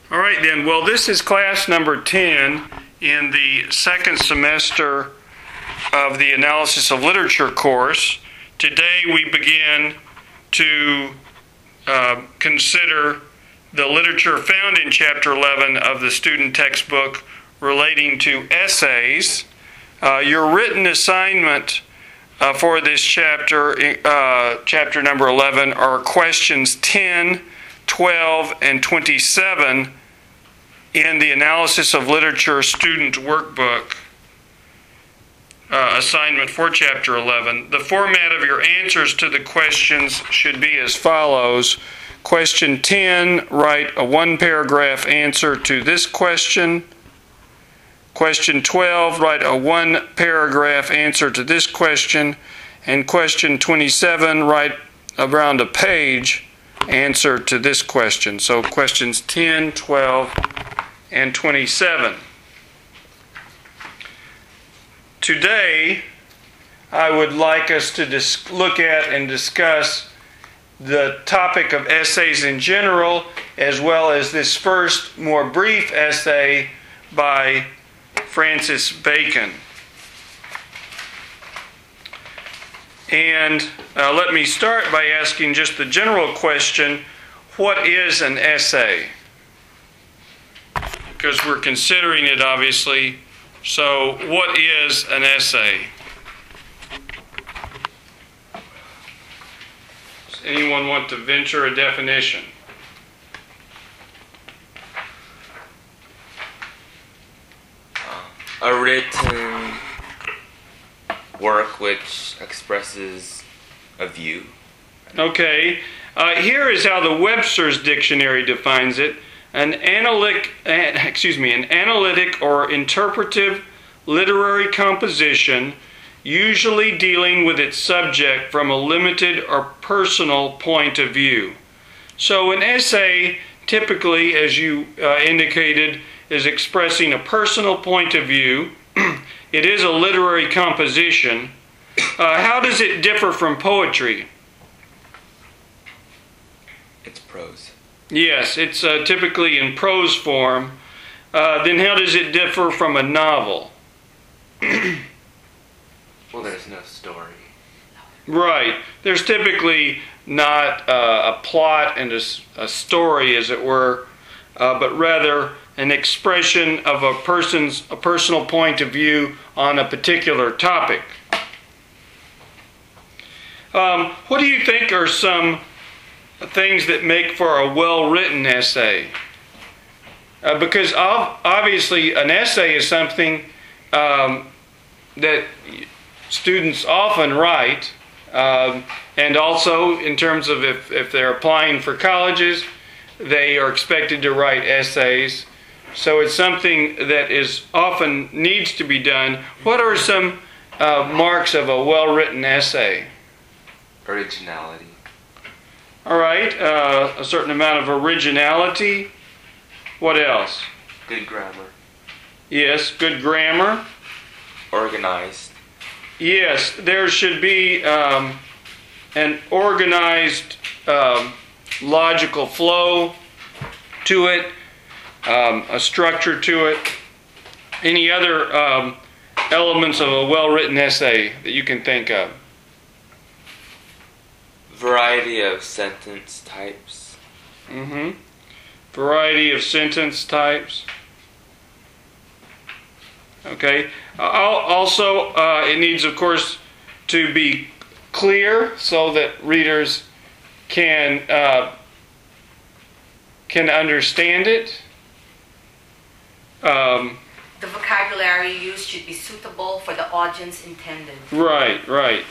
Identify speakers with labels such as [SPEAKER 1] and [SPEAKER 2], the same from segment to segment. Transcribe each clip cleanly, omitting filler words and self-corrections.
[SPEAKER 1] All right then, well this is class number 10 in the second semester of the Analysis of Literature course. Today we begin to consider the literature found in chapter 11 of the student textbook relating to essays. Your written assignment for this chapter, chapter number 11, are questions 10, 12, and 27 in the Analysis of Literature student workbook assignment for chapter 11. The format of your answers to the questions should be as follows. Question 10, write a one-paragraph answer to this question. Question 12, write a one-paragraph answer to this question. And question 27, write around a page answer to this question. So questions 10, 12, and 27. Today, I would like us to look at and discuss the topic of essays in general, as well as this first, more brief essay by Francis Bacon. And let me start by asking just the general question, what is an essay? Because we're considering it, obviously. So, what is an essay? Does anyone want to venture a definition?
[SPEAKER 2] A written work which expresses a view.
[SPEAKER 1] Okay. Here is how the Webster's Dictionary defines it. An analytic or interpretive literary composition, usually dealing with its subject from a limited or personal point of view. So an essay, typically, as you indicated, is expressing a personal point of view. It is a literary composition. How does it differ from poetry?
[SPEAKER 2] It's prose.
[SPEAKER 1] Yes, it's typically in prose form. Then how does it differ from a novel?
[SPEAKER 2] Well, there's no story.
[SPEAKER 1] Right. There's typically not a plot and a story, as it were, but rather an expression of a personal point of view on a particular topic. What do you think are some things that make for a well-written essay? Because obviously an essay is something that students often write, and also in terms of if they're applying for colleges, they are expected to write essays. So it's something that is often needs to be done. What are some marks of a well-written essay?
[SPEAKER 2] Originality.
[SPEAKER 1] All right, a certain amount of originality. What else?
[SPEAKER 2] Good grammar.
[SPEAKER 1] Yes, good grammar.
[SPEAKER 2] Organized.
[SPEAKER 1] Yes, there should be an organized, logical flow to it, a structure to it. Any other elements of a well-written essay that you can think of?
[SPEAKER 2] Variety of sentence types.
[SPEAKER 1] Variety of sentence types. Okay. Also, it needs, of course, to be clear so that readers can understand it.
[SPEAKER 3] The vocabulary used should be suitable for the audience intended.
[SPEAKER 1] Right.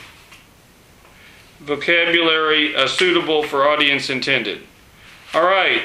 [SPEAKER 1] Vocabulary suitable for audience intended. All right.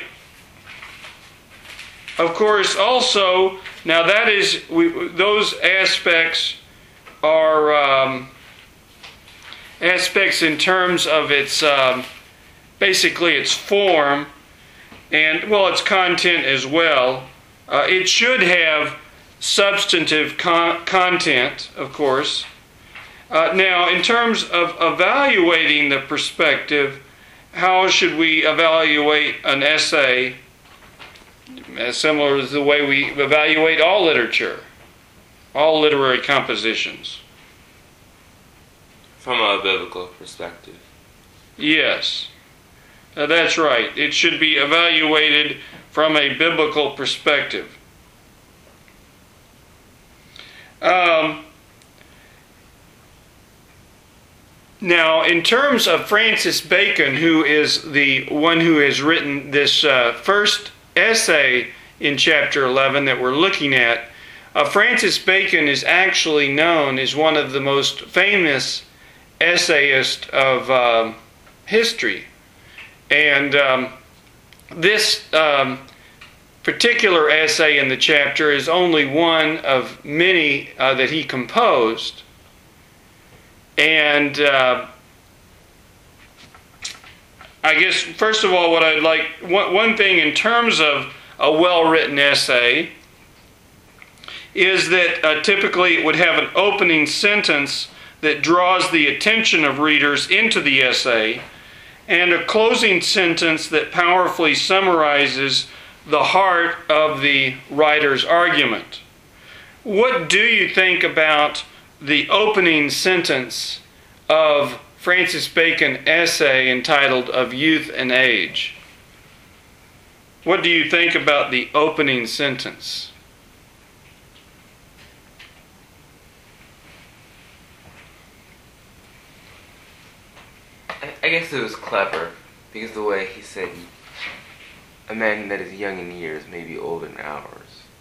[SPEAKER 1] Of course, also, now that is, those aspects are aspects in terms of its, basically its form, and, well, its content as well. It should have substantive content, of course. Now, in terms of evaluating the perspective, how should we evaluate an essay as similar to the way we evaluate all literature, all literary compositions.
[SPEAKER 2] From a biblical perspective.
[SPEAKER 1] Yes, that's right. It should be evaluated from a biblical perspective. Now, in terms of Francis Bacon, who is the one who has written this first essay in chapter 11 that we're looking at, Francis Bacon is actually known as one of the most famous essayists of history. And this particular essay in the chapter is only one of many that he composed. And I guess, first of all, what I'd like, one thing in terms of a well-written essay is that typically it would have an opening sentence that draws the attention of readers into the essay, and a closing sentence that powerfully summarizes the heart of the writer's argument. What do you think about the opening sentence of Francis Bacon's essay entitled Of Youth and Age? What do you think about the opening sentence?
[SPEAKER 4] I guess it was clever, because the way he said, a man that is young in years may be old in hours.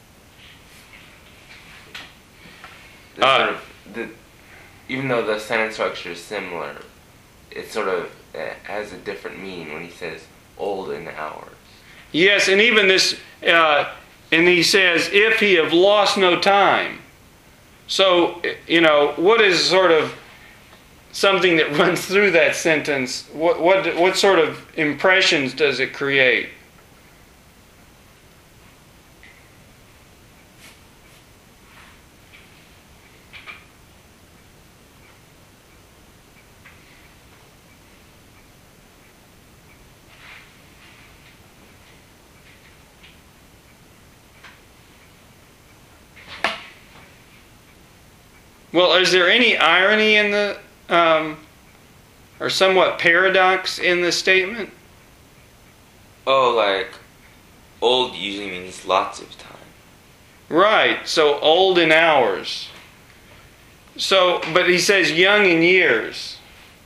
[SPEAKER 4] Even though the sentence structure is similar, it sort of has a different meaning when he says old in hours.
[SPEAKER 1] Yes, and even this, and he says, if he have lost no time. So, what is sort of something that runs through that sentence? What sort of impressions does it create? Well, is there any irony in the, or somewhat paradox in the statement?
[SPEAKER 2] Oh, like, old usually means lots of time.
[SPEAKER 1] Right, so old in hours. So, but he says young in years.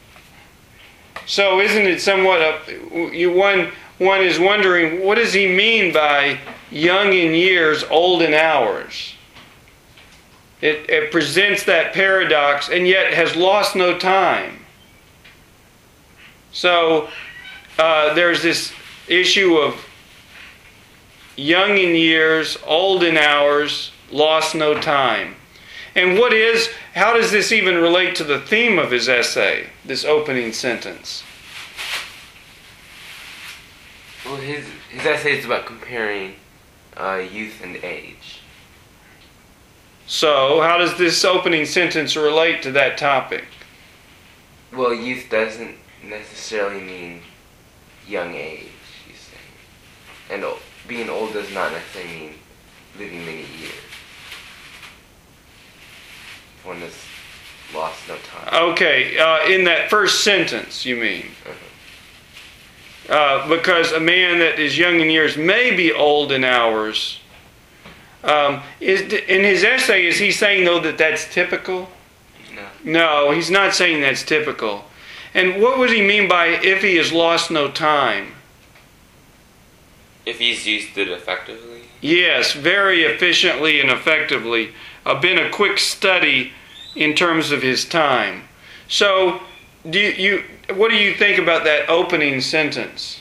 [SPEAKER 1] So isn't it somewhat, one is wondering, what does he mean by young in years, old in hours? It presents that paradox, and yet has lost no time. So there's this issue of young in years, old in hours, lost no time. And how does this even relate to the theme of his essay, this opening sentence?
[SPEAKER 4] Well, his essay is about comparing youth and age.
[SPEAKER 1] So, how does this opening sentence relate to that topic?
[SPEAKER 4] Well, youth doesn't necessarily mean young age, he's saying. And being old does not necessarily mean living many years. One has lost no time.
[SPEAKER 1] Okay, in that first sentence, you mean? Because a man that is young in years may be old in hours. In his essay, is he saying, though, that that's typical? No, he's not saying that's typical. And what would he mean by if he has lost no time?
[SPEAKER 2] If he's used it effectively?
[SPEAKER 1] Yes, very efficiently and effectively. Been a quick study in terms of his time. So, what do you think about that opening sentence?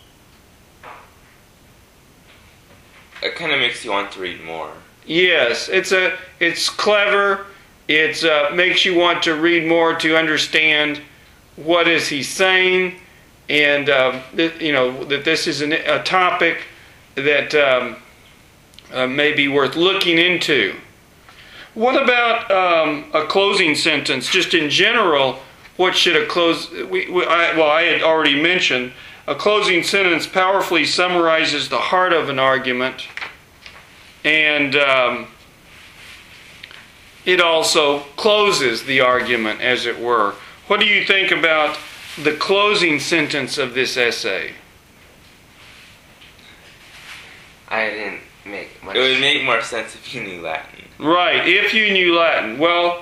[SPEAKER 2] It kind of makes you want to read more.
[SPEAKER 1] Yes, it's clever. It makes you want to read more to understand what is he saying, and that this is a topic that may be worth looking into. What about a closing sentence? Just in general, what should a close? I had already mentioned A closing sentence powerfully summarizes the heart of an argument, and it also closes the argument, as it were. What do you think about the closing sentence of this essay?
[SPEAKER 4] I didn't make much.
[SPEAKER 2] It would make more sense if you knew Latin.
[SPEAKER 1] Right, if you knew Latin. Well,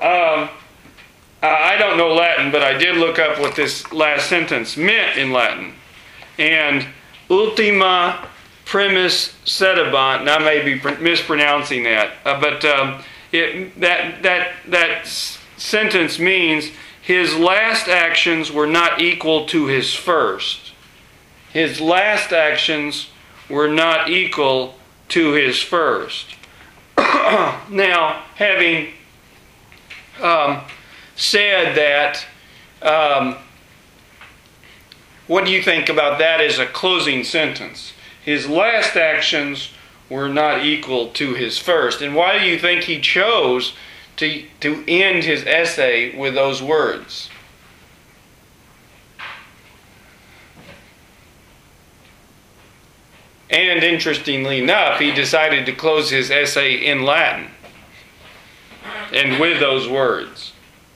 [SPEAKER 1] I don't know Latin, but I did look up what this last sentence meant in Latin. And ultima primus sedebant, and I may be mispronouncing that, but that sentence means his last actions were not equal to his first. His last actions were not equal to his first. Now, having said that, what do you think about that as a closing sentence? His last actions were not equal to his first. And why do you think he chose to end his essay with those words? And interestingly enough, he decided to close his essay in Latin and with those words.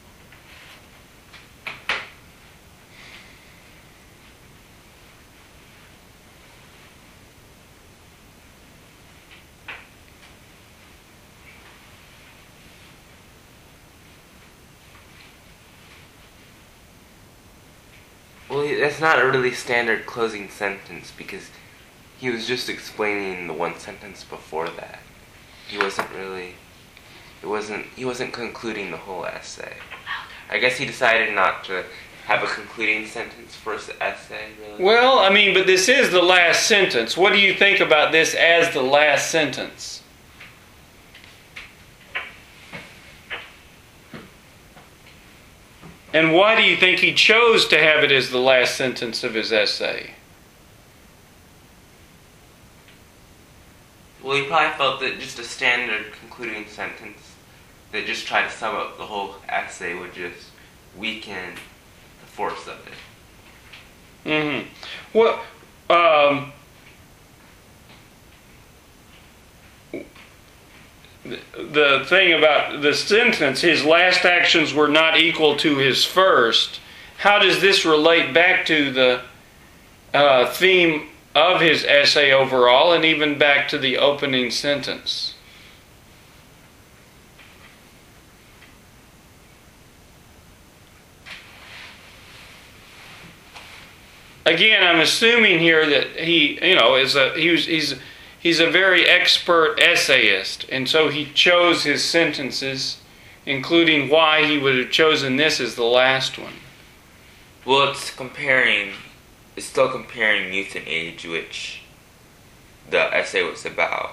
[SPEAKER 4] Well, that's not a really standard closing sentence because he was just explaining the one sentence before that. He wasn't concluding the whole essay. I guess he decided not to have a concluding sentence for his essay, really.
[SPEAKER 1] Well, I mean, but this is the last sentence. What do you think about this as the last sentence? And why do you think he chose to have it as the last sentence of his essay?
[SPEAKER 4] Well, he probably felt that just a standard concluding sentence that just tried to sum up the whole essay would just weaken the force of it.
[SPEAKER 1] Mm-hmm. Well, the thing about the sentence, his last actions were not equal to his first, how does this relate back to the theme of his essay overall and even back to the opening sentence? Again, I'm assuming here that he, he's a very expert essayist, and so he chose his sentences, including why he would have chosen this as the last one.
[SPEAKER 2] Well, it's still comparing youth and age, which the essay was about.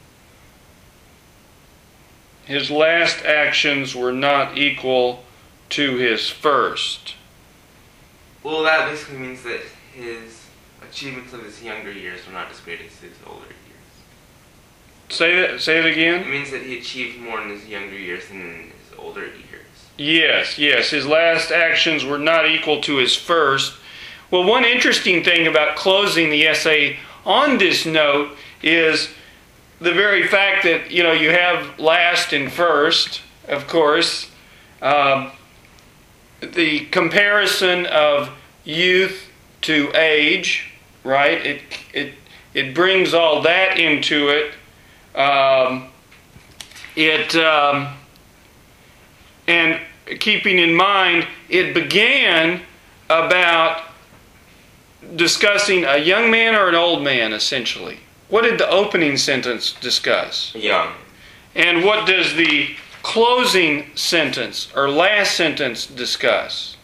[SPEAKER 1] His last actions were not equal to his first.
[SPEAKER 4] Well, that basically means that his achievements of his younger years were not as great as his older years.
[SPEAKER 1] Say it again?
[SPEAKER 4] It means that he achieved more in his younger years than in his older years.
[SPEAKER 1] Yes. His last actions were not equal to his first. Well, one interesting thing about closing the essay on this note is the very fact that, you have last and first, of course. The comparison of youth to age, right? It brings all that into it. And keeping in mind, it began about discussing a young man or an old man, essentially. What did the opening sentence discuss?
[SPEAKER 2] Young.
[SPEAKER 1] And what does the closing sentence or last sentence discuss?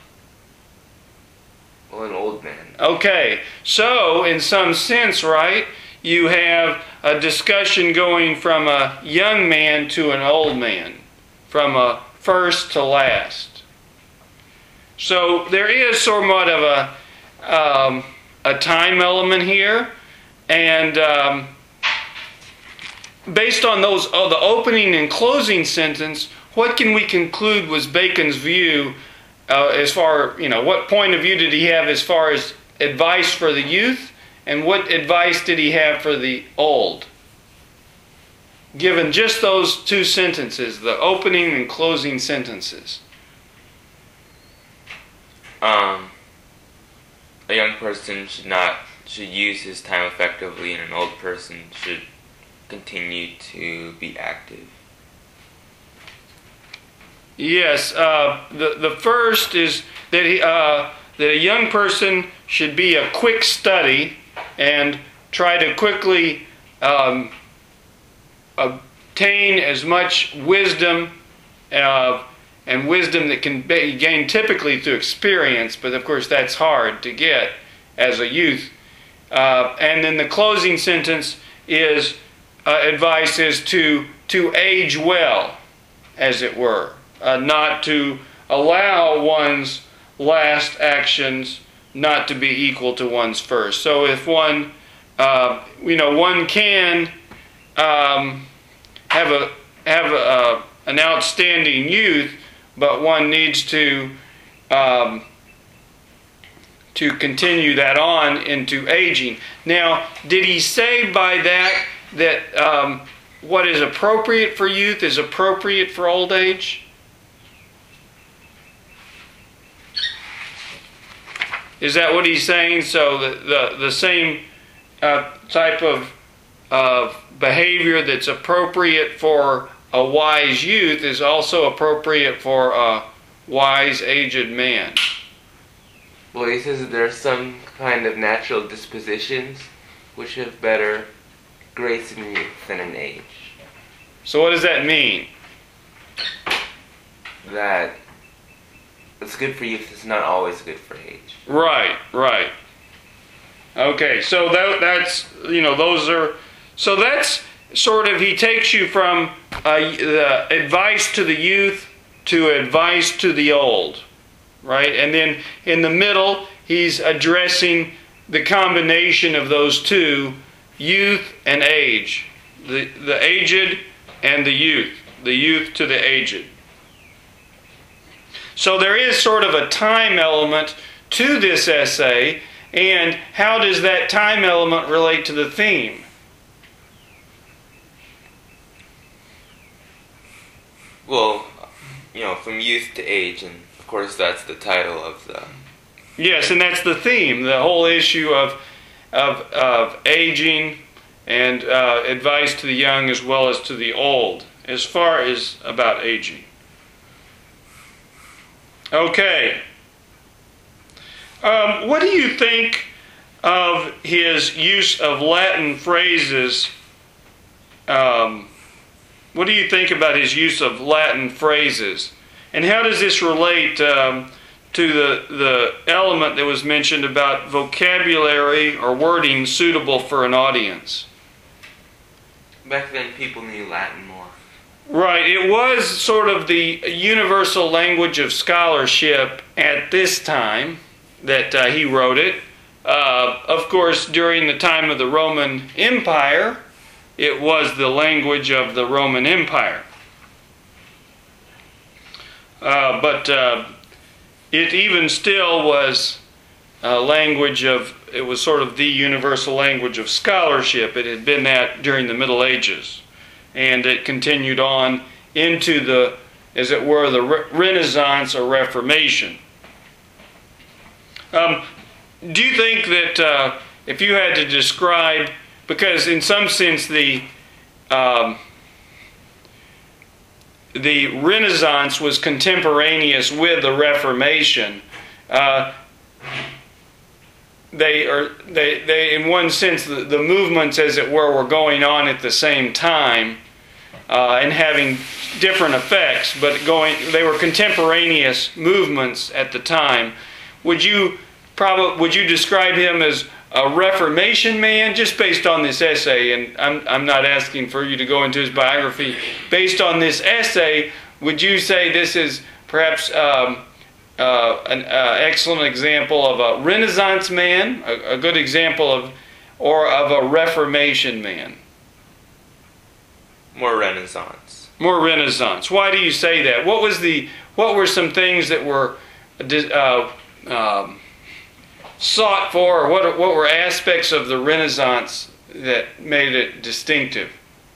[SPEAKER 4] Well, an old man.
[SPEAKER 1] Okay, so in some sense, right, you have a discussion going from a young man to an old man, from a first to last. So there is somewhat of a time element here, and based on the opening and closing sentence, what can we conclude was Bacon's view as far, what point of view did he have as far as advice for the youth, and what advice did he have for the old? Given just those two sentences, the opening and closing sentences.
[SPEAKER 2] A young person should use his time effectively, and an old person should continue to be active.
[SPEAKER 1] Yes, the first is that that a young person should be a quick study and try to quickly obtain as much wisdom and wisdom that can be gained typically through experience, but of course that's hard to get as a youth. And then the closing sentence is advice is to age well, as it were, not to allow one's last actions not to be equal to one's first. So if one, one can have an outstanding youth, but one needs to continue that on into aging. Now, did he say by that what is appropriate for youth is appropriate for old age? Is that what he's saying? So the same type of behavior that's appropriate for a wise youth is also appropriate for a wise aged man.
[SPEAKER 4] Well, he says that there are some kind of natural dispositions which have better grace in youth than in age.
[SPEAKER 1] So what does that mean?
[SPEAKER 4] That it's good for youth is not always good for age.
[SPEAKER 1] Right. Okay, so that's, those are, so that's sort of, he takes you from the advice to the youth to advice to the old, right? And then in the middle, he's addressing the combination of those two, youth and age, the aged and the youth to the aged. So there is sort of a time element to this essay, and how does that time element relate to the theme?
[SPEAKER 2] Well, from youth to age, and of course that's the title of the...
[SPEAKER 1] Yes, and that's the theme, the whole issue of aging and advice to the young as well as to the old, as far as about aging. Okay. What do you think of his use of Latin phrases? What do you think about his use of Latin phrases? And how does this relate to the element that was mentioned about vocabulary or wording suitable for an audience?
[SPEAKER 4] Back then, people knew Latin more.
[SPEAKER 1] Right. It was sort of the universal language of scholarship at this time that he wrote it. Of course, during the time of the Roman Empire, it was the language of the Roman Empire. But it even still was a language of, it was sort of the universal language of scholarship. It had been that during the Middle Ages. And it continued on into the, as it were, the Renaissance or Reformation. Do you think that if you had to describe, because in some sense the Renaissance was contemporaneous with the Reformation, they in one sense the movements, as it were going on at the same time and having different effects, but they were contemporaneous movements at the time. Would you describe him as a Reformation man, just based on this essay? And I'm not asking for you to go into his biography. Based on this essay, would you say this is perhaps an excellent example of a Renaissance man, a good example of a Reformation man?
[SPEAKER 2] More Renaissance.
[SPEAKER 1] More Renaissance. Why do you say that? What were some things that were sought for, or what were aspects of the Renaissance that made it distinctive?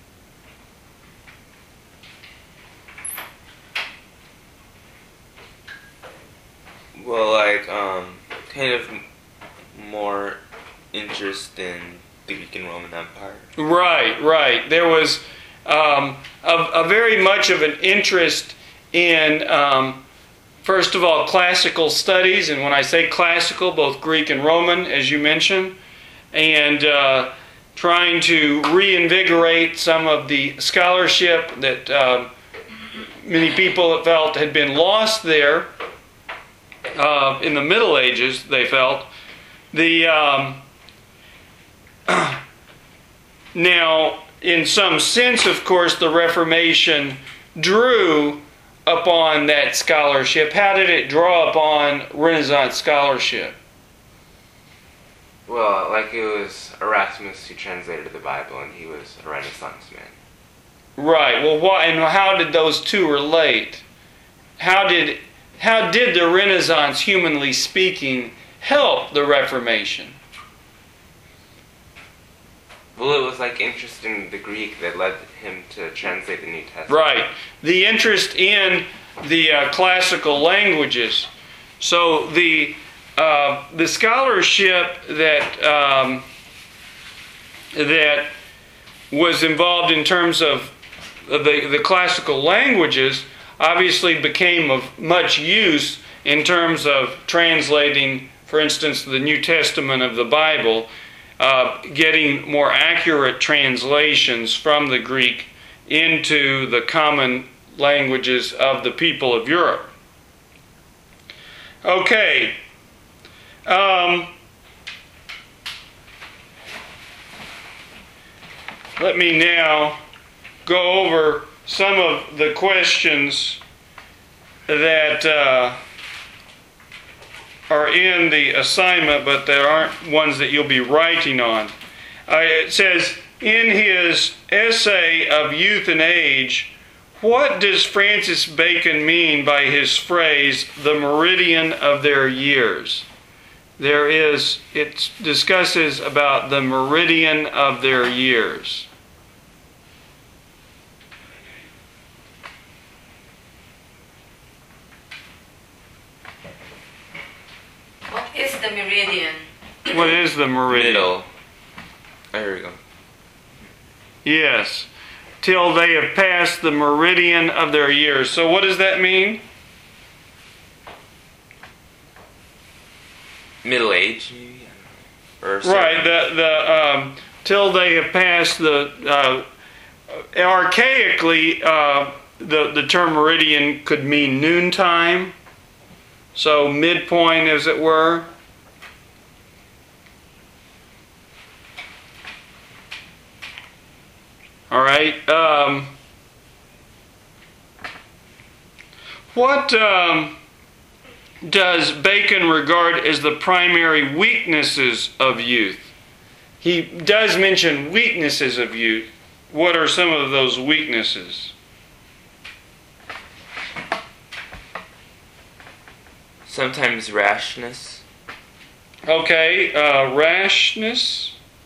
[SPEAKER 2] Well, like, kind of more interest in the Greek and Roman Empire.
[SPEAKER 1] Right. There was a very much of an interest in, first of all, classical studies, and when I say classical, both Greek and Roman, as you mentioned, and trying to reinvigorate some of the scholarship that many people felt had been lost there in the Middle Ages, they felt. Now, in some sense, of course, the Reformation drew upon that scholarship. How did it draw upon Renaissance scholarship?
[SPEAKER 4] Well, like it was Erasmus who translated the Bible, and he was a Renaissance man.
[SPEAKER 1] Right. Well, and how did those two relate? How did the Renaissance, humanly speaking, help the Reformation?
[SPEAKER 4] Well, it was like interest in the Greek that led him to translate the New Testament.
[SPEAKER 1] Right. The interest in the classical languages. So the scholarship that was involved in terms of the classical languages obviously became of much use in terms of translating, for instance, the New Testament of the Bible, getting more accurate translations from the Greek into the common languages of the people of Europe. Okay. Let me now go over some of the questions that are in the assignment, but there aren't ones that you'll be writing on. It says, in his essay of Youth and Age, what does Francis Bacon mean by his phrase, the meridian of their years? It discusses about the meridian of their years.
[SPEAKER 3] What is the meridian?
[SPEAKER 1] What is the meridian?
[SPEAKER 2] Middle. There we go.
[SPEAKER 1] Yes. Till they have passed the meridian of their years. So what does that mean?
[SPEAKER 2] Middle age, maybe? Or
[SPEAKER 1] Right. Till they have passed the archaically the term meridian could mean noontime. So midpoint, as it were. All right. What does Bacon regard as the primary weaknesses of youth? He does mention weaknesses of youth. What are some of those weaknesses?
[SPEAKER 2] Sometimes rashness.
[SPEAKER 1] Okay, rashness.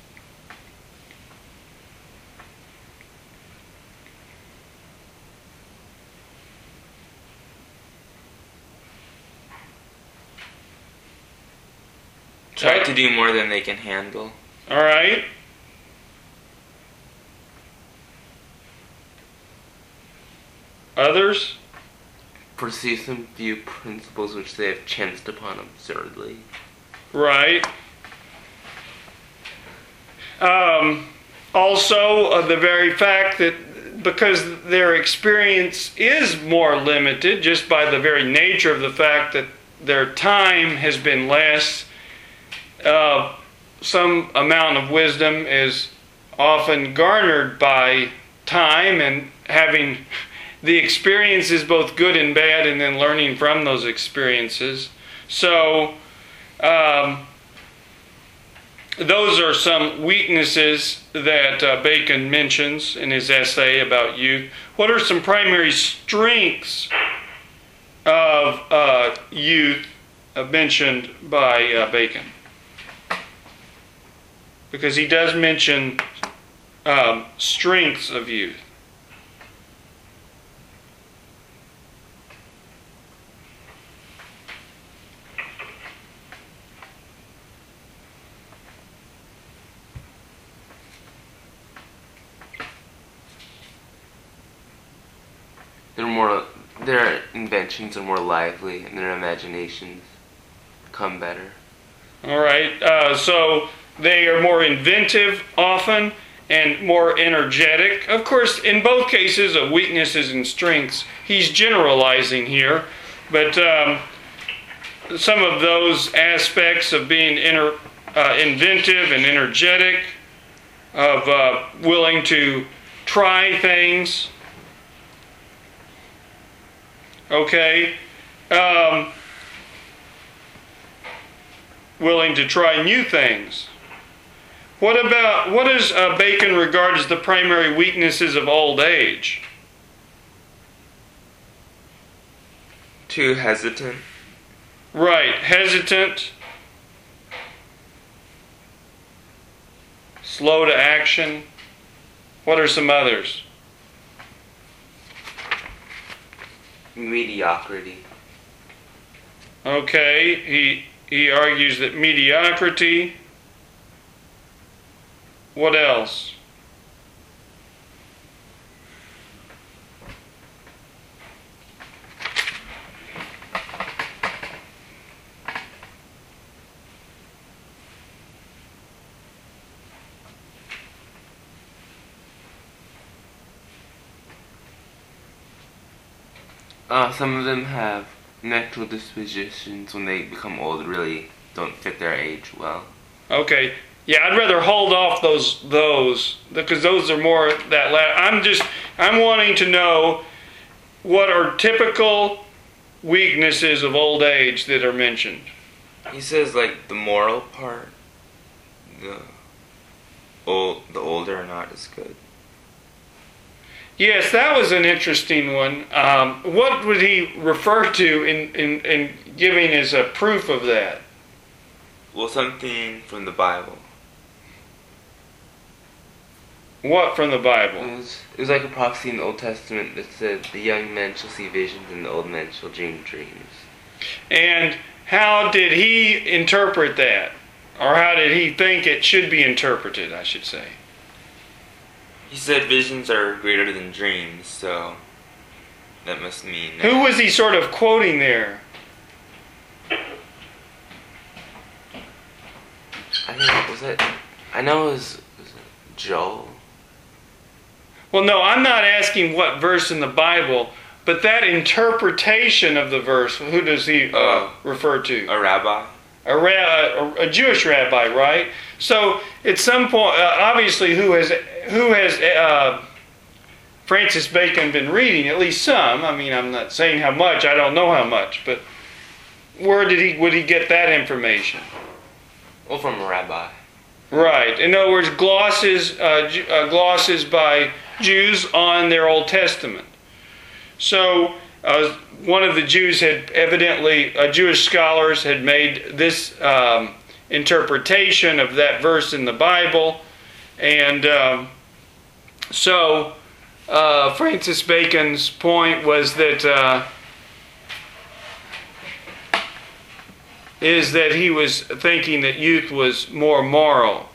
[SPEAKER 2] Try to do more than they can handle.
[SPEAKER 1] All right. Others?
[SPEAKER 4] Pursue some few principles which they have chanced upon absurdly.
[SPEAKER 1] Right. Also, the very fact that because their experience is more limited, just by the very nature of the fact that their time has been less, some amount of wisdom is often garnered by time and having the experiences, both good and bad, and then learning from those experiences. So, those are some weaknesses that Bacon mentions in his essay about youth. What are some primary strengths of youth mentioned by Bacon? because he does mention strengths of youth.
[SPEAKER 4] Their inventions are more lively, and their imaginations come better.
[SPEAKER 1] All right, so they are more inventive often and more energetic. Of course, in both cases of weaknesses and strengths, he's generalizing here, but some of those aspects of being inventive and energetic, of willing to try things, okay, willing to try new things. What does Bacon regard as the primary weaknesses of old age?
[SPEAKER 2] Too hesitant.
[SPEAKER 1] Right, hesitant, slow to action. What are some others?
[SPEAKER 4] Mediocrity.
[SPEAKER 1] Okay, he argues that mediocrity. What else?
[SPEAKER 4] Some of them have natural dispositions when they become old really don't fit their age well.
[SPEAKER 1] Okay. Yeah, I'd rather hold off those because those are more that I'm wanting to know what are typical weaknesses of old age that are mentioned.
[SPEAKER 2] He says like the moral part, the older are not as good.
[SPEAKER 1] Yes, that was an interesting one. What would he refer to in giving as a proof of that?
[SPEAKER 2] Well, something from the Bible.
[SPEAKER 1] What from the Bible?
[SPEAKER 4] It was like a prophecy in the Old Testament that said the young men shall see visions and the old men shall dream dreams.
[SPEAKER 1] And how did he interpret that? Or how did he think it should be interpreted, I should say?
[SPEAKER 2] He said visions are greater than dreams, so that must mean...
[SPEAKER 1] Who was he sort of quoting there?
[SPEAKER 4] I know it was Joel.
[SPEAKER 1] Well, no, I'm not asking what verse in the Bible, but that interpretation of the verse, who does he refer to?
[SPEAKER 2] A rabbi.
[SPEAKER 1] A Jewish rabbi, right? So at some point, obviously, who has Francis Bacon been reading? At least some. I mean, I'm not saying how much. I don't know how much, but where would he get that information?
[SPEAKER 4] Well, from a rabbi.
[SPEAKER 1] Right. In other words, glosses by Jews on their Old Testament. So one of the Jews had evidently, Jewish scholars had made this interpretation of that verse in the Bible, and so Francis Bacon's point was that he was thinking that youth was more moral.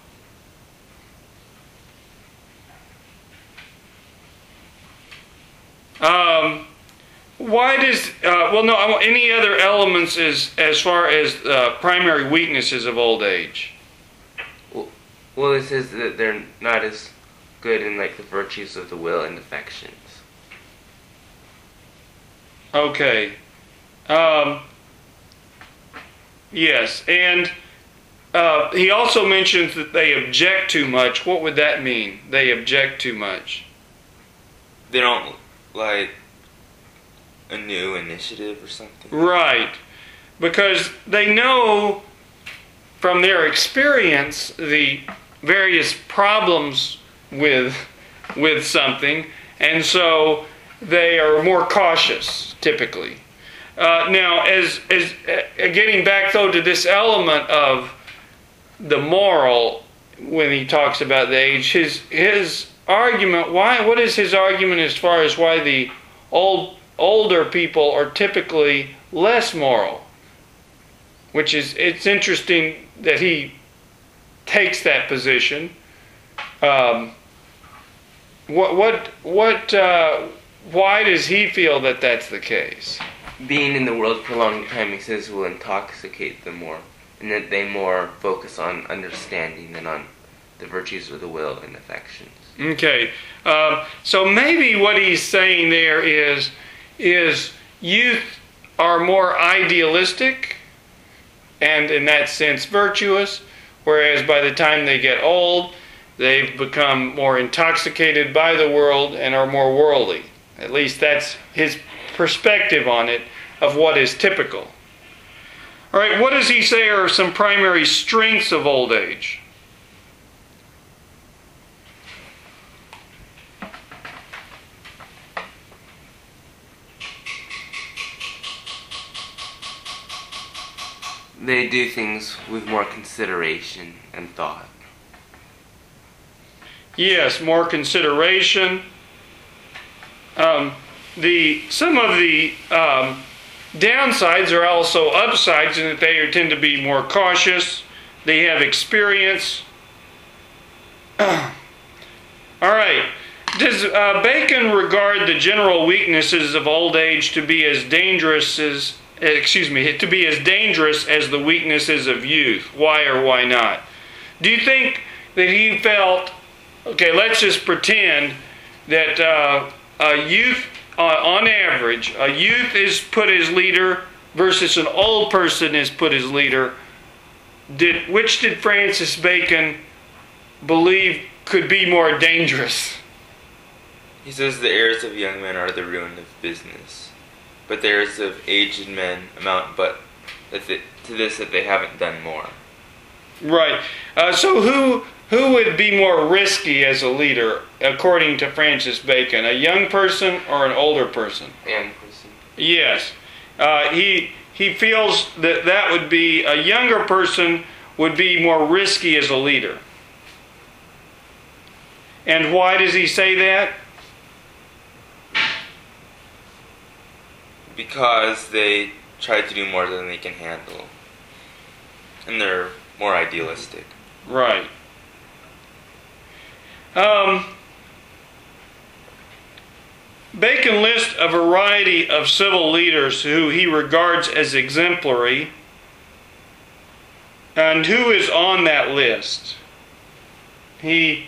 [SPEAKER 1] Why does any other elements as far as primary weaknesses of old age?
[SPEAKER 4] Well, it says that they're not as good in like the virtues of the will and affections.
[SPEAKER 1] Okay. Yes, and he also mentions that they object too much. What would that mean? They object too much.
[SPEAKER 2] They don't like a new initiative or something.
[SPEAKER 1] Right, because they know from their experience the various problems with something, and so they are more cautious typically. Now, as getting back though to this element of the moral, when he talks about the age. His argument, what is his argument as far as why the older people are typically less moral? Which is, it's interesting that he takes that position. Why does he feel that that's the case?
[SPEAKER 4] Being in the world for a long time, he says, will intoxicate them more, and that they more focus on understanding than on the virtues of the will and affections.
[SPEAKER 1] Okay, so maybe what he's saying there is youth are more idealistic and in that sense virtuous, whereas by the time they get old, they've become more intoxicated by the world and are more worldly. At least that's his perspective on it, of what is typical. All right, what does he say are some primary strengths of old age?
[SPEAKER 4] They do things with more consideration and thought.
[SPEAKER 1] Yes, more consideration. Some of the downsides are also upsides in that they tend to be more cautious. They have experience. All right. Does Bacon regard the general weaknesses of old age to be as dangerous as the weaknesses of youth? Why or why not? Do you think that he felt, okay, let's just pretend that a youth, on average, a youth is put as leader versus an old person is put as leader. Which did Francis Bacon believe could be more dangerous?
[SPEAKER 2] He says the heirs of young men are the ruin of business, but the heirs of aged men amount but to this that they haven't done more.
[SPEAKER 1] Right. So who would be more risky as a leader, according to Francis Bacon? A young person or an older person?
[SPEAKER 4] Young person.
[SPEAKER 1] Yes. He feels that would be, a younger person would be more risky as a leader. And why does he say that?
[SPEAKER 2] Because they try to do more than they can handle. And they're more idealistic.
[SPEAKER 1] Right. Bacon lists a variety of civil leaders who he regards as exemplary. And who is on that list? He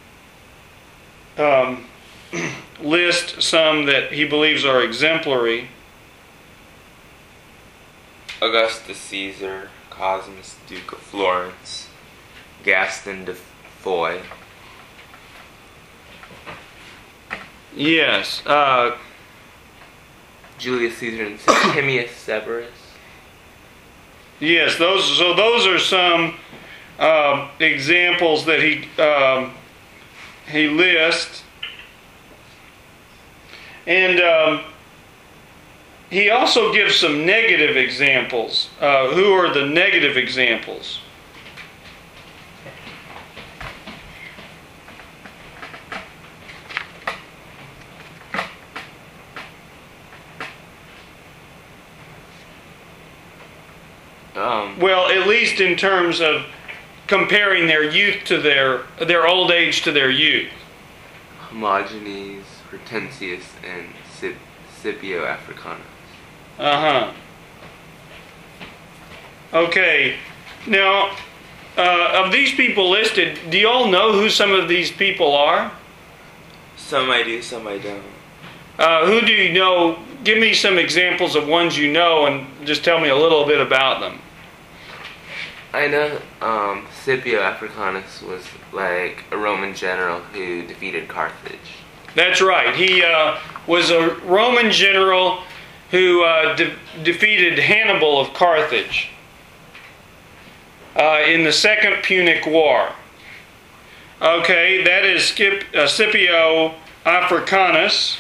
[SPEAKER 1] lists some that he believes are exemplary.
[SPEAKER 2] Augustus Caesar, Cosmus, Duke of Florence, Gaston de Foix.
[SPEAKER 1] Yes.
[SPEAKER 4] Julius Caesar and Septimius Severus.
[SPEAKER 1] Yes, those are some examples that he lists. And he also gives some negative examples. Who are the negative examples? Well, at least in terms of comparing their youth to their old age to their youth.
[SPEAKER 4] Hermogenes, Hortensius, and Scipio Africanus.
[SPEAKER 1] Okay. Now, of these people listed, do you all know who some of these people are?
[SPEAKER 2] Some I do, some I don't.
[SPEAKER 1] Who do you know? Give me some examples of ones you know and just tell me a little bit about them.
[SPEAKER 4] I know Scipio Africanus was like a Roman general who defeated Carthage.
[SPEAKER 1] That's right. He was a Roman general who defeated Hannibal of Carthage in the Second Punic War. Okay, that is Scipio Africanus.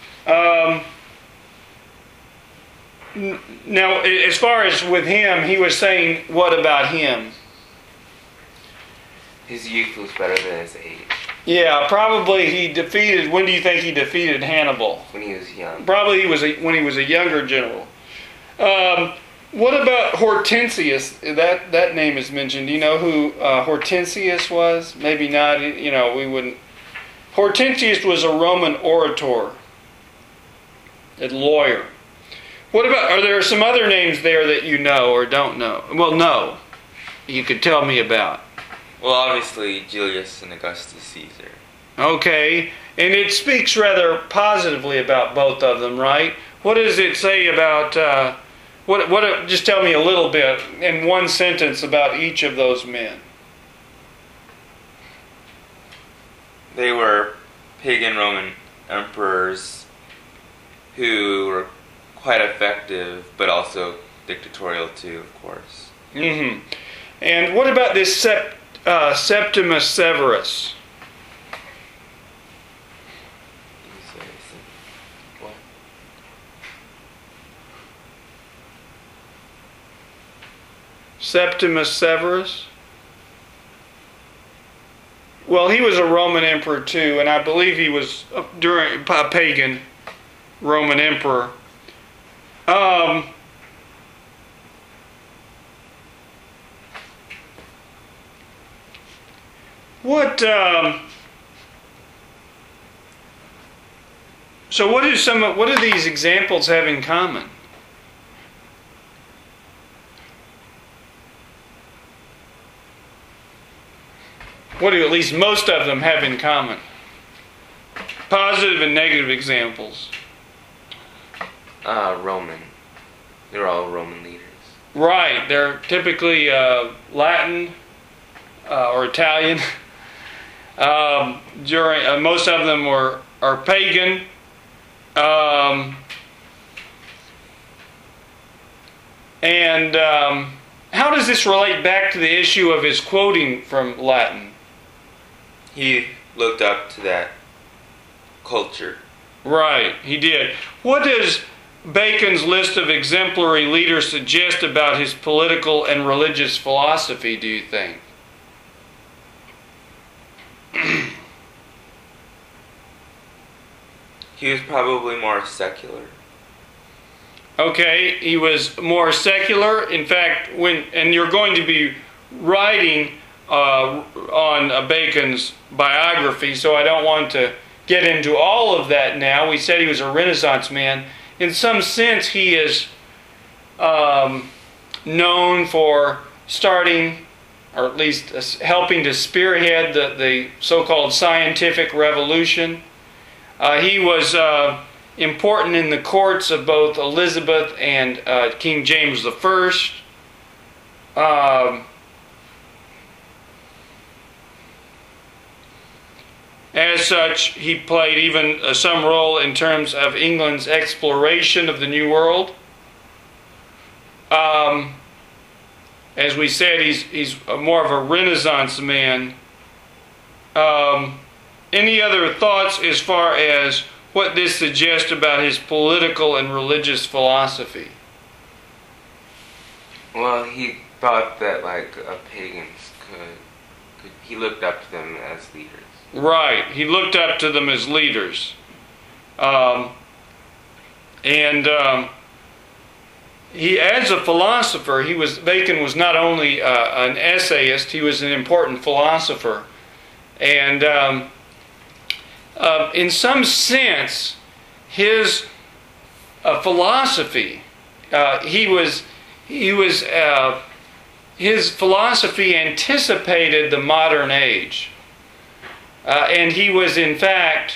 [SPEAKER 1] Now, as far as with him, he was saying, what about him?
[SPEAKER 4] his youth was better than his age
[SPEAKER 1] Yeah, probably he defeated. When do you think he defeated Hannibal?
[SPEAKER 4] when he was young.
[SPEAKER 1] Probably when he was a younger general. What about Hortensius? That name is mentioned. Do you know who Hortensius was? Maybe not. We wouldn't. Hortensius was a Roman orator, a lawyer. What about? Are there some other names there that you know or don't know? Well, no. You could tell me about.
[SPEAKER 2] Well, obviously, Julius and Augustus Caesar.
[SPEAKER 1] Okay, and it speaks rather positively about both of them, right? What does it say about? What? Just tell me a little bit in one sentence about each of those men.
[SPEAKER 2] They were pagan Roman emperors who were quite effective, but also dictatorial too, of course.
[SPEAKER 1] Mm-hmm. And what about this Septimus Severus?
[SPEAKER 4] What?
[SPEAKER 1] Septimus Severus? Well, he was a Roman emperor too, and I believe he was during a pagan Roman emperor. So what do these examples have in common? What do at least most of them have in common? Positive and negative examples.
[SPEAKER 4] Roman. They're all Roman leaders.
[SPEAKER 1] Right, they're typically Latin or Italian. Most of them are pagan. How does this relate back to the issue of his quoting from Latin?
[SPEAKER 2] He looked up to that culture.
[SPEAKER 1] Right, he did. What does Bacon's list of exemplary leaders suggest about his political and religious philosophy, do you think?
[SPEAKER 2] He was probably more secular.
[SPEAKER 1] Okay, he was more secular. In fact, and you're going to be writing on Bacon's biography, so I don't want to get into all of that now. We said he was a Renaissance man. In some sense, he is known for starting, or at least helping to spearhead the so-called scientific revolution. He was important in the courts of both Elizabeth and King James I. As such, he played even some role in terms of England's exploration of the New World. As we said, he's more of a Renaissance man. Any other thoughts as far as what this suggests about his political and religious philosophy?
[SPEAKER 4] Well, he thought that pagans he looked up to them as leaders.
[SPEAKER 1] Right, he looked up to them as leaders. He, as a philosopher, Bacon was not only an essayist, he was an important philosopher. And in some sense, his philosophy, his philosophy anticipated the modern age. And he was, in fact,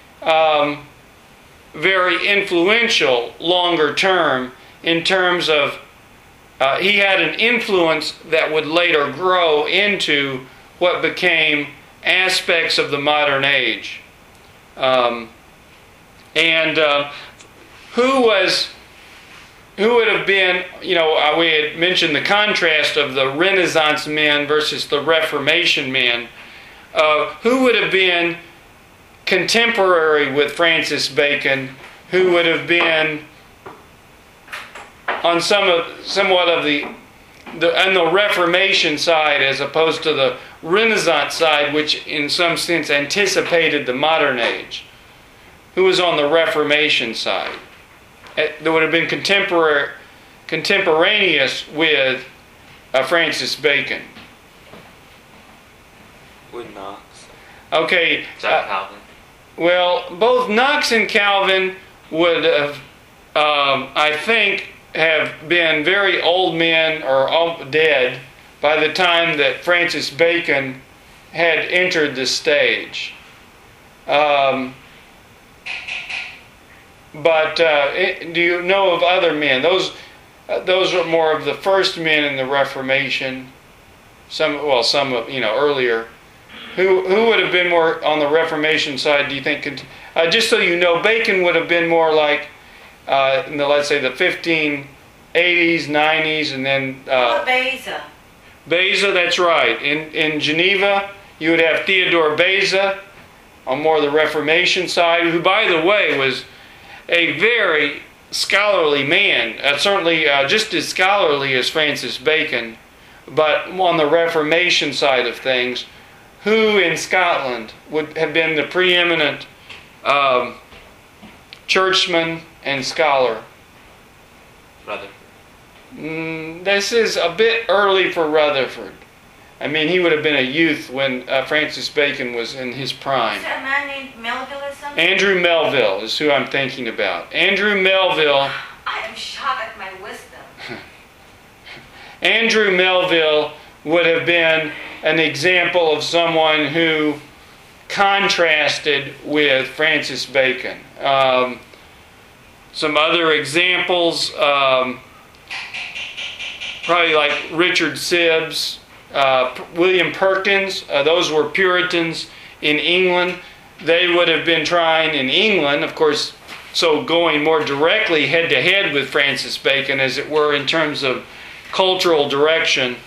[SPEAKER 1] very influential longer term in terms of he had an influence that would later grow into what became aspects of the modern age. Who would have been, we had mentioned the contrast of the Renaissance men versus the Reformation men. Who would have been contemporary with Francis Bacon, who would have been on somewhat of the Reformation side as opposed to the Renaissance side, which in some sense anticipated the modern age? Who was on the Reformation side? That would have been contemporaneous with Francis Bacon.
[SPEAKER 2] Would Knox.
[SPEAKER 1] Okay.
[SPEAKER 4] John Calvin.
[SPEAKER 1] Well, both Knox and Calvin would have, I think, have been very old men or all dead by the time that Francis Bacon had entered the stage. But do you know of other men? Those were more of the first men in the Reformation. Some earlier. Who would have been more on the Reformation side? Do you think? Just so you know, Bacon would have been more like in the, let's say, the 1580s, 90s, and then
[SPEAKER 3] Beza.
[SPEAKER 1] Beza. That's right. In Geneva, you would have Theodore Beza on more of the Reformation side, who, by the way, was a very scholarly man, certainly just as scholarly as Francis Bacon, but on the Reformation side of things, who in Scotland would have been the preeminent churchman and scholar?
[SPEAKER 4] Rutherford.
[SPEAKER 1] This is a bit early for Rutherford. I mean, he would have been a youth when Francis Bacon was in his prime.
[SPEAKER 3] Is there a man named Melville or something?
[SPEAKER 1] Andrew Melville is who I'm thinking about. Andrew Melville.
[SPEAKER 3] I am shocked at my wisdom.
[SPEAKER 1] Andrew Melville would have been an example of someone who contrasted with Francis Bacon. Some other examples, probably like Richard Sibbes, William Perkins. Those were Puritans in England. They would have been trying in England, of course, so going more directly head-to-head with Francis Bacon, as it were, in terms of cultural direction.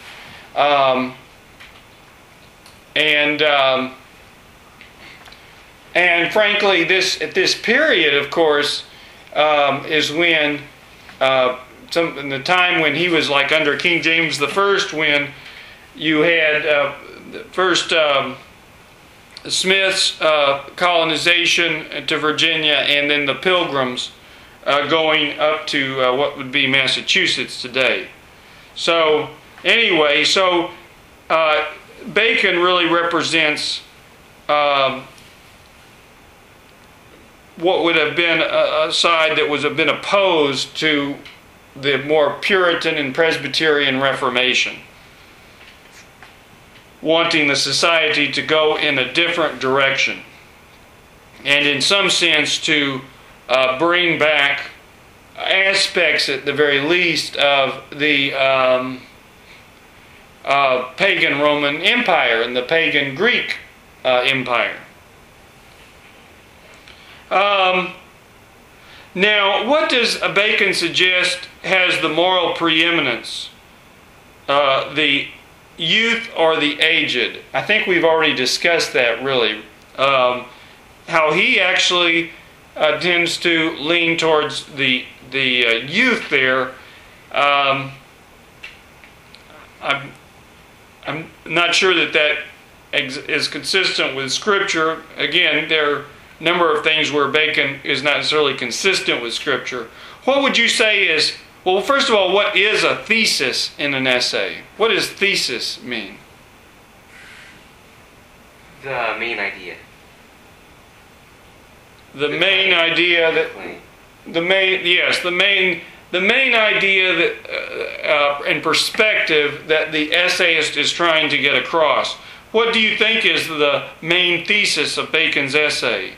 [SPEAKER 1] And frankly, at this period, of course, is when in the time when he was like under King James I, when you had the first Smiths colonization to Virginia, and then the Pilgrims going up to what would be Massachusetts today. So anyway, Bacon really represents what would have been a side that have been opposed to the more Puritan and Presbyterian Reformation, wanting the society to go in a different direction, and in some sense to bring back aspects, at the very least, of the pagan Roman Empire and the pagan Greek Empire. Now, what does Bacon suggest has the moral preeminence? The youth or the aged? I think we've already discussed that, really. How he actually tends to lean towards the youth there. I'm not sure that is consistent with Scripture. Again, there are a number of things where Bacon is not necessarily consistent with Scripture. What would you say is, well, first of all, what is a thesis in an essay? What does thesis mean?
[SPEAKER 4] The main idea.
[SPEAKER 1] The main idea that the main idea that and perspective that the essayist is trying to get across. What do you think is the main thesis of Bacon's essay?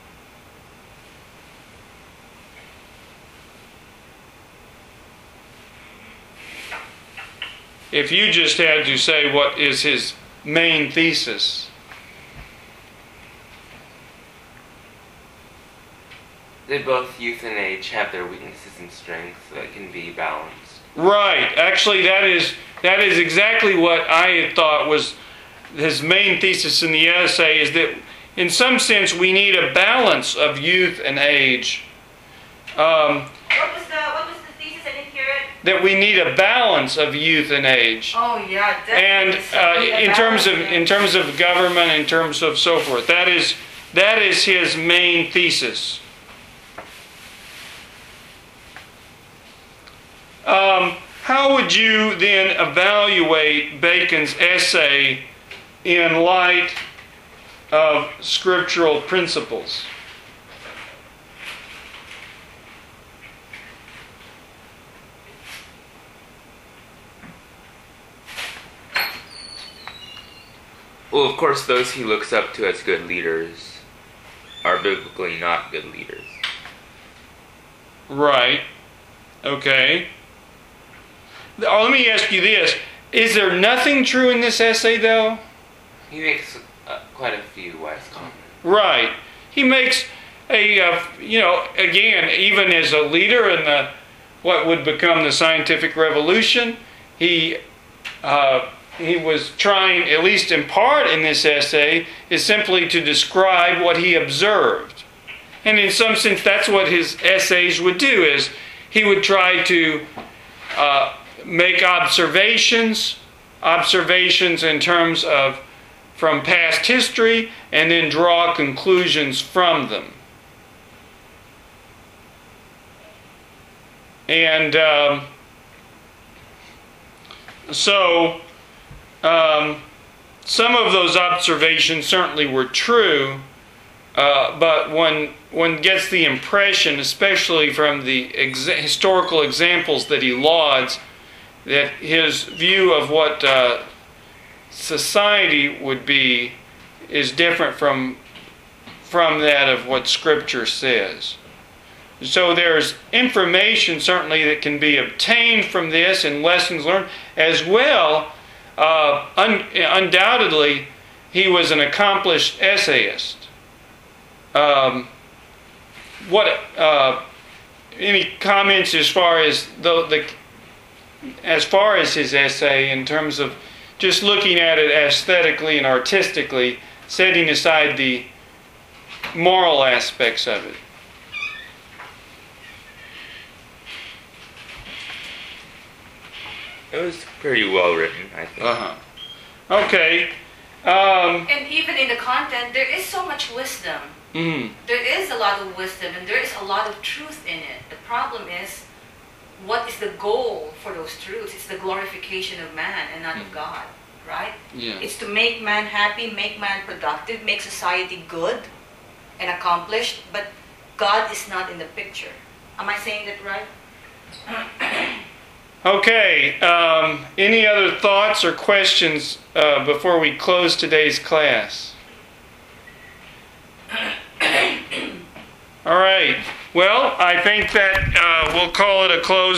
[SPEAKER 1] If you just had to say what is his main thesis.
[SPEAKER 4] That both youth and age have their weaknesses and strengths that can be balanced.
[SPEAKER 1] Right. Actually, that is exactly what I had thought was his main thesis in the essay, is that in some sense we need a balance of youth and age.
[SPEAKER 3] What was the thesis? I didn't hear it.
[SPEAKER 1] that we need a balance of youth and age.
[SPEAKER 3] Oh yeah,
[SPEAKER 1] And
[SPEAKER 3] definitely.
[SPEAKER 1] in terms of government, in terms of so forth, that is his main thesis. How would you then evaluate Bacon's essay in light of scriptural principles?
[SPEAKER 2] Well, of course, those he looks up to as good leaders are biblically not good leaders.
[SPEAKER 1] Right. Okay. Let me ask you this. Is there nothing true in this essay, though?
[SPEAKER 4] He makes quite a few wise comments.
[SPEAKER 1] Right. He makes again, even as a leader in what would become the scientific revolution, he was trying, at least in part in this essay, is simply to describe what he observed. And in some sense, that's what his essays would do, is he would try to make observations in terms of from past history, and then draw conclusions from them. And some of those observations certainly were true, but one gets the impression, especially from the historical examples that he lauds, that his view of what society would be is different from that of what Scripture says. So there's information certainly that can be obtained from this and lessons learned, as well. Undoubtedly, he was an accomplished essayist. Any comments as far as his essay, in terms of just looking at it aesthetically and artistically, setting aside the moral aspects of it?
[SPEAKER 2] It was pretty well written, I think.
[SPEAKER 1] Okay.
[SPEAKER 3] And even in the content, there is so much wisdom.
[SPEAKER 1] Mm.
[SPEAKER 3] There is a lot of wisdom and there is a lot of truth in it. The problem is, what is the goal for those truths? It's the glorification of man and not of God, right?
[SPEAKER 1] Yeah.
[SPEAKER 3] It's to make man happy, make man productive, make society good and accomplished, but God is not in the picture. Am I saying that right?
[SPEAKER 1] Okay. Any other thoughts or questions before we close today's class? All right. Well, I think that we'll call it a close.